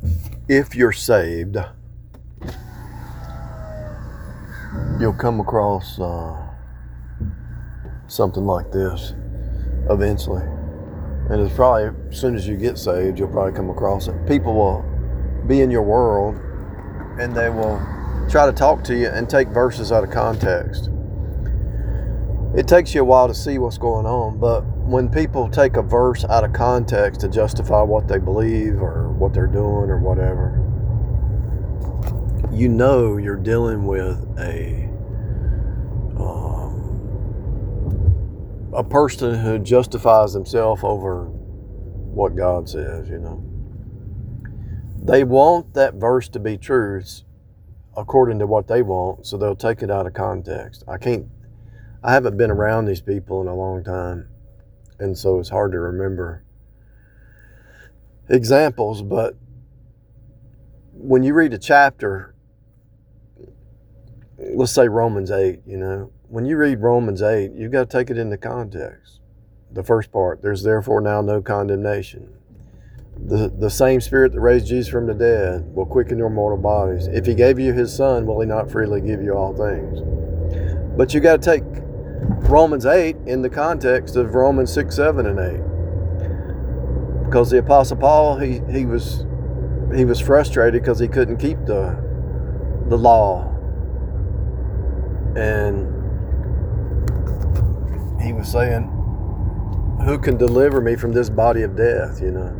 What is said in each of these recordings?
If you're saved, you'll come across something like this eventually. And it's probably, as soon as you get saved, you'll probably come across it. People will be in your world and they will try to talk to you and take verses out of context. It takes you a while to see what's going on, but when people take a verse out of context to justify what they believe or what they're doing or whatever, you know you're dealing with a person who justifies himself over what God says, you know. They want that verse to be truth according to what they want, so they'll take it out of context. I haven't been around these people in a long time, and so it's hard to remember examples, but when you read a chapter, let's say Romans 8, you know, when you read Romans 8, you've got to take it into context. The first part, there's therefore now no condemnation. The same Spirit that raised Jesus from the dead will quicken your mortal bodies. If He gave you His Son, will He not freely give you all things? But you got to take Romans 8 in the context of Romans 6, 7, and 8. Because the Apostle Paul, he was frustrated because he couldn't keep the law. And he was saying, who can deliver me from this body of death, you know?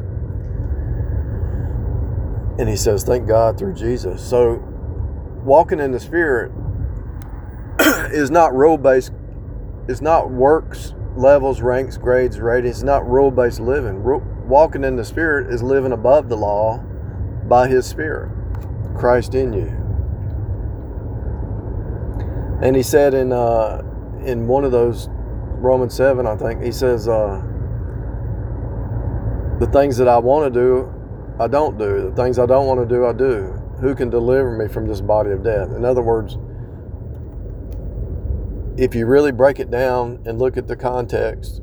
And he says, thank God through Jesus. So walking in the Spirit is not rule-based. It's not works, levels, ranks, grades, ratings. It's not rule-based living. Walking in the Spirit is living above the law by His Spirit, Christ in you. And he said in one of those, Romans 7, I think, he says, the things that I want to do, I don't do. The things I don't want to do, I do. Who can deliver me from this body of death? In other words, if you really break it down and look at the context,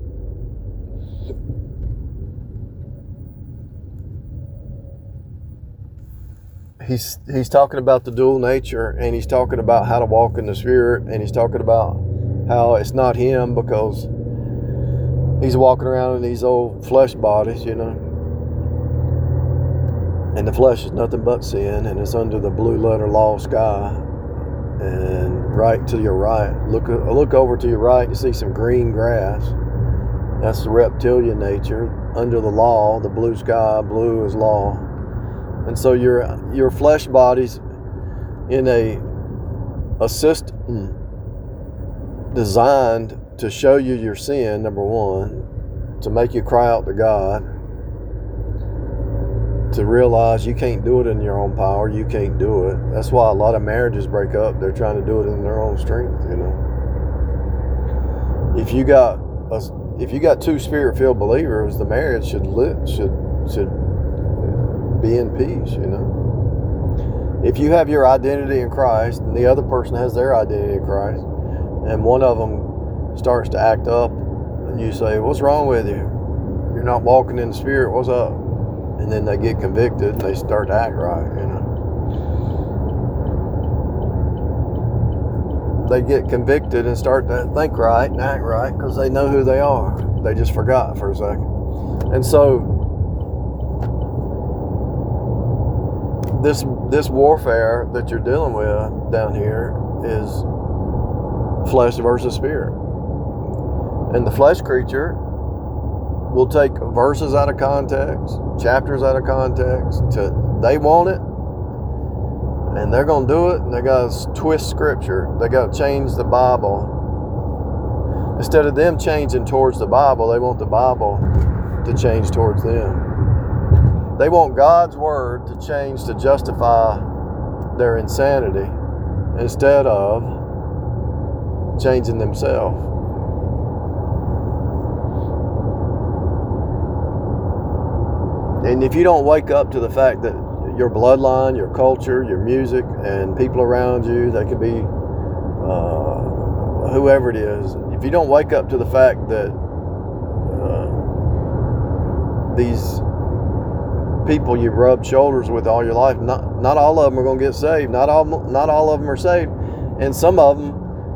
he's talking about the dual nature, and he's talking about how to walk in the Spirit, and he's talking about how it's not him because he's walking around in these old flesh bodies, you know. And the flesh is nothing but sin, and it's under the blue letter law sky. And right to your right, look over to your right, you see some green grass. That's the reptilian nature. Under the law, the blue sky, blue is law. And so your flesh body's in a system designed to show you your sin, number one, to make you cry out to God, to realize you can't do it in your own power, you can't do it. That's why a lot of marriages break up. They're trying to do it in their own strength, you know. If you got two Spirit-filled believers, the marriage should be in peace, you know. If you have your identity in Christ and the other person has their identity in Christ, and one of them starts to act up, and you say, what's wrong with you? You're not walking in the Spirit, what's up? And then they get convicted and they start to act right, you know. They get convicted and start to think right and act right because they know who they are. They just forgot for a second. And so this warfare that you're dealing with down here is flesh versus spirit. And the flesh creature will take verses out of context, chapters out of context. They want it, and they're going to do it, and they got to twist Scripture. They got to change the Bible. Instead of them changing towards the Bible, they want the Bible to change towards them. They want God's Word to change to justify their insanity instead of changing themselves. And if you don't wake up to the fact that your bloodline, your culture, your music, and people around you, they could be whoever it is, if you don't wake up to the fact that these people you rubbed shoulders with all your life. Not all of them are going to get saved. Not all of them are saved. And some of them,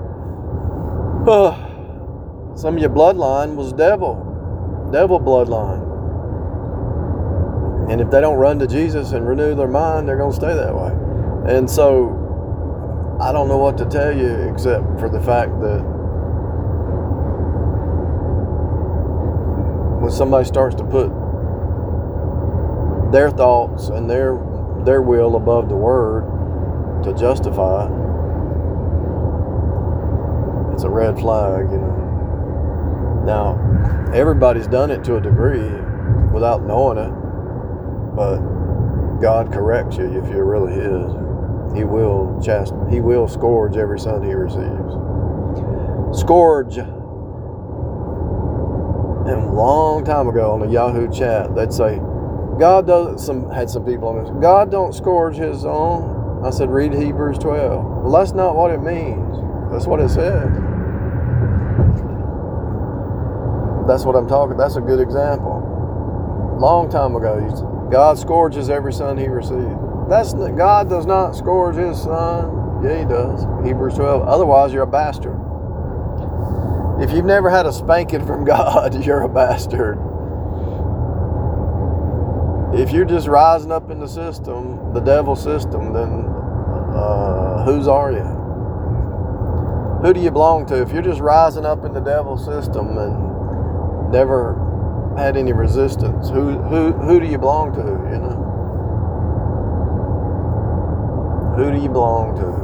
some of your bloodline was devil bloodline. And if they don't run to Jesus and renew their mind, they're going to stay that way. And so I don't know what to tell you except for the fact that when somebody starts to put their thoughts and their will above the word to justify, it's a red flag, you know. Now, everybody's done it to a degree without knowing it, but God corrects you if you're really His. He will scourge every son He receives. Scourge. And a long time ago on the Yahoo chat, they'd say, had some people on this, God don't scourge His own. I said, read Hebrews 12. Well, that's not what it means. That's what it says. That's what I'm talking. That's a good example. Long time ago, God scourges every son He receives. God does not scourge His son. Yeah, He does. Hebrews 12. Otherwise, you're a bastard. If you've never had a spanking from God, you're a bastard. If you're just rising up in the system, the devil system, then whose are you? Who do you belong to? If you're just rising up in the devil system and never had any resistance, who do you belong to, you know? Who do you belong to?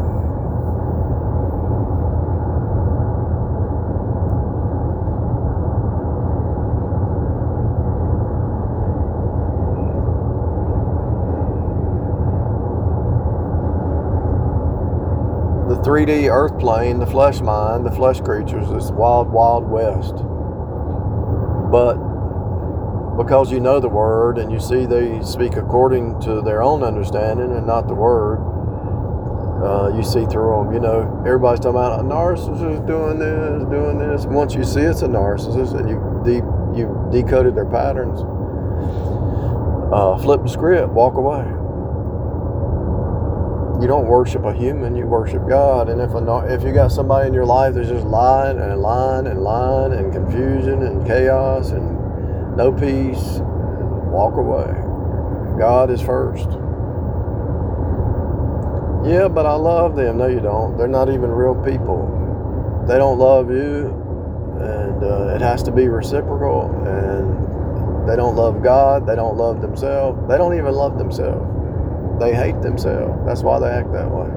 The 3D earth plane, the flesh mind, the flesh creatures, this wild, wild west. But because you know the word and you see they speak according to their own understanding and not the word, you see through them. You know, everybody's talking about a narcissist doing this. And once you see it's a narcissist and you decoded their patterns, flip the script, walk away. You don't worship a human, you worship God. And if you got somebody in your life that's just lying and confusion and chaos and no peace, walk away. God is first. Yeah, but I love them. No, you don't. They're not even real people. They don't love you, and it has to be reciprocal. And they don't love God. They don't love themselves. They don't even love themselves. They hate themselves. That's why they act that way.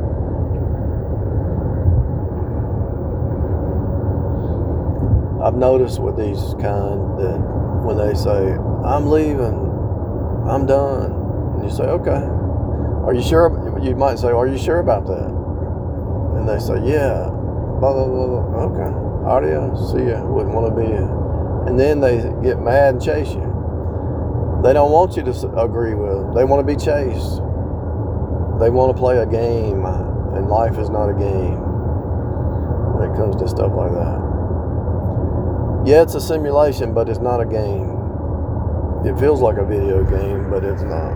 I've noticed with these kind that when they say, I'm leaving, I'm done, and you say, okay, are you sure? You might say, are you sure about that? And they say, yeah, blah, blah, blah, blah. Okay, adios, see ya, wouldn't want to be you. And then they get mad and chase you. They don't want you to agree with them. They want to be chased. They want to play a game, and life is not a game when it comes to stuff like that. Yeah, it's a simulation, but it's not a game. It feels like a video game, but it's not.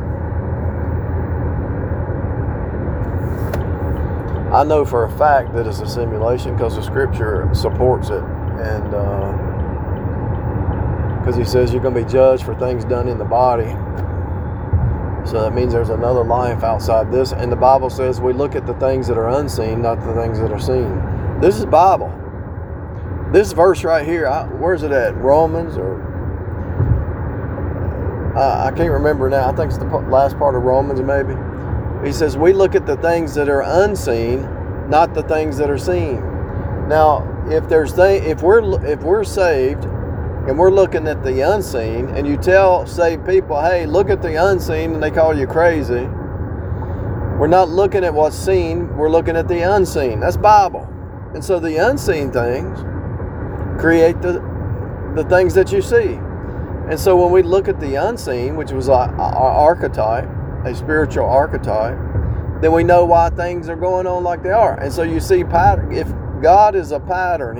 I know for a fact that it's a simulation because the scripture supports it, and because he says you're going to be judged for things done in the body. So that means there's another life outside this. And the Bible says we look at the things that are unseen, not the things that are seen. This is Bible. This verse right here, where's it at? Romans or... I can't remember now. I think it's the last part of Romans maybe. He says we look at the things that are unseen, not the things that are seen. Now, if we're saved, and we're looking at the unseen, and you tell saved people, hey, look at the unseen, and they call you crazy. We're not looking at what's seen, we're looking at the unseen. That's Bible. And so the unseen things create the things that you see. And so when we look at the unseen, which was our archetype, a spiritual archetype, then we know why things are going on like they are. And so you see pattern. If God is a pattern,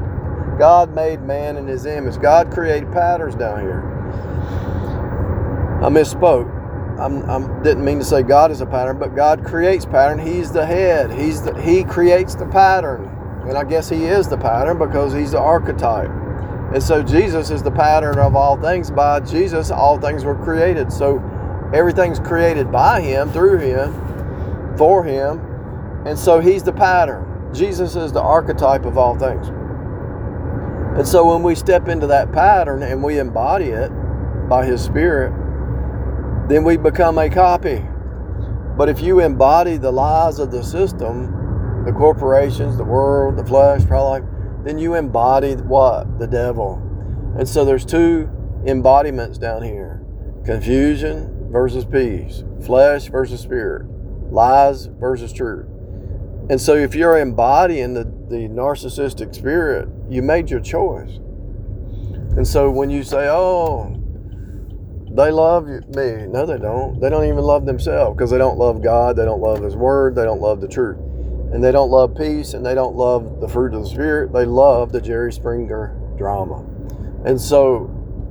God made man in His image. God created patterns down here. I misspoke. Didn't mean to say God is a pattern, but God creates pattern. He's the head. He creates the pattern. And I guess he is the pattern because he's the archetype. And so Jesus is the pattern of all things. By Jesus, all things were created. So everything's created by him, through him, for him. And so he's the pattern. Jesus is the archetype of all things. And so when we step into that pattern and we embody it by his Spirit, then we become a copy. But if you embody the lies of the system, the corporations, the world, the flesh, then you embody what? The devil. And so there's two embodiments down here. Confusion versus peace. Flesh versus spirit. Lies versus truth. And so if you're embodying the narcissistic spirit, you made your choice. And so when you say, oh, they love me. No, they don't. They don't even love themselves because they don't love God. They don't love his word. They don't love the truth. And they don't love peace, and they don't love the fruit of the Spirit. They love the Jerry Springer drama. And so,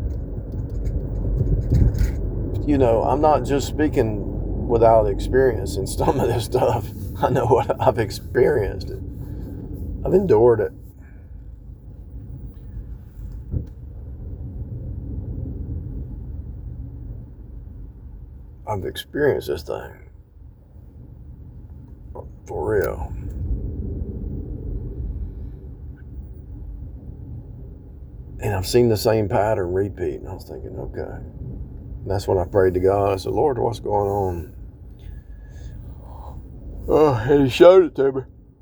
I'm not just speaking without experience in some of this stuff. I know what I've experienced it. I've endured it. I've experienced this thing. For real. And I've seen the same pattern repeat. And I was thinking, okay. And that's when I prayed to God. I said, Lord, what's going on? Oh, and he showed it to me.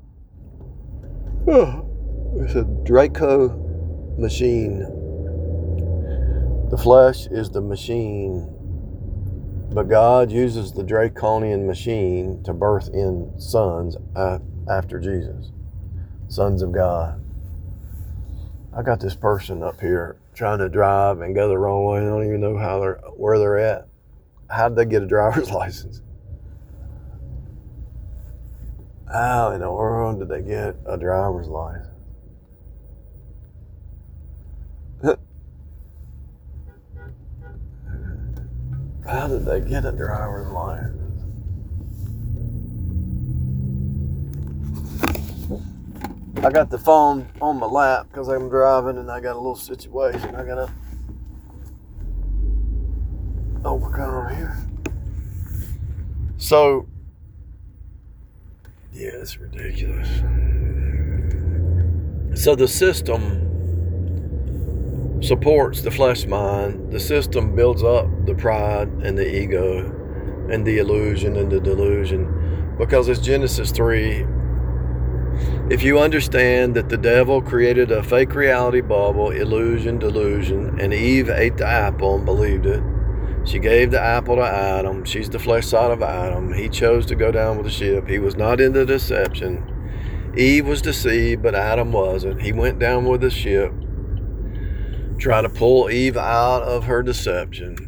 Oh, it's a Draco machine. The flesh is the machine. But God uses the Draconian machine to birth in sons after Jesus. Sons of God. I got this person up here trying to drive and go the wrong way. I don't even know where they're at. How did they get a driver's license? How in the world did they get a driver's license? How did they get a driver's license? I got the phone on my lap because I'm driving and I got a little situation I gotta overcome here. So, yeah, it's ridiculous. So the system supports the flesh mind. The system builds up the pride and the ego and the illusion and the delusion, because it's Genesis 3. If you understand that the devil created a fake reality bubble, illusion, delusion, and Eve ate the apple and believed it. She gave the apple to Adam. She's the flesh side of Adam. He chose to go down with the ship. He was not in the deception. Eve was deceived, but Adam wasn't. He went down with the ship, trying to pull Eve out of her deception.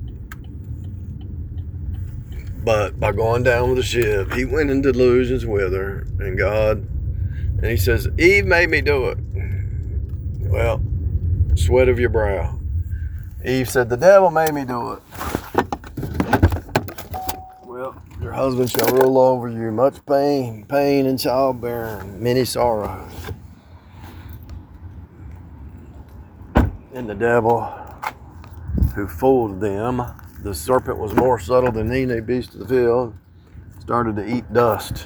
But by going down with the ship, he went in delusions with her, and he says, Eve made me do it. Well, sweat of your brow. Eve said, the devil made me do it. Well, your husband shall rule over you. Much pain and childbearing, many sorrows. And the devil, who fooled them, the serpent was more subtle than any beast of the field, started to eat dust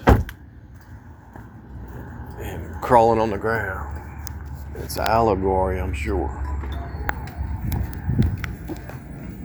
and crawling on the ground. It's an allegory, I'm sure.